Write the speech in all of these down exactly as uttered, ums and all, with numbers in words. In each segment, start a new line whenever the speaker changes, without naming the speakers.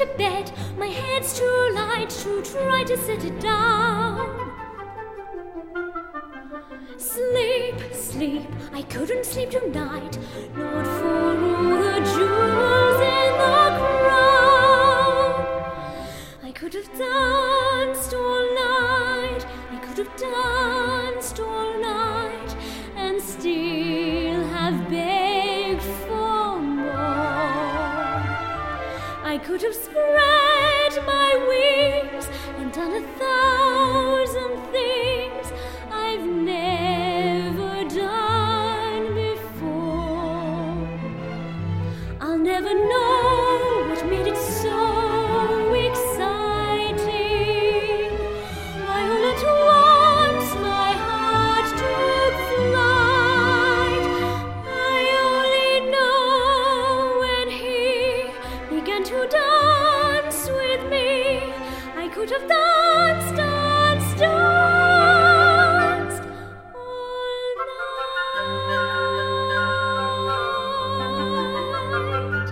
to bed, my head's too light to try to set it down. Sleep, sleep, I couldn't sleep tonight, not for all the jewels in the crown. I could have danced all night, I could have danced all night, and still have begged for more. I could have spread my wings and done a thousand things I've never done before. I'll never know what made it so exciting. Why all at once my heart took flight. I only know when he began to dance with me, I could have danced, danced, danced all night.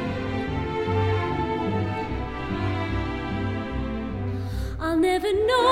I'll never know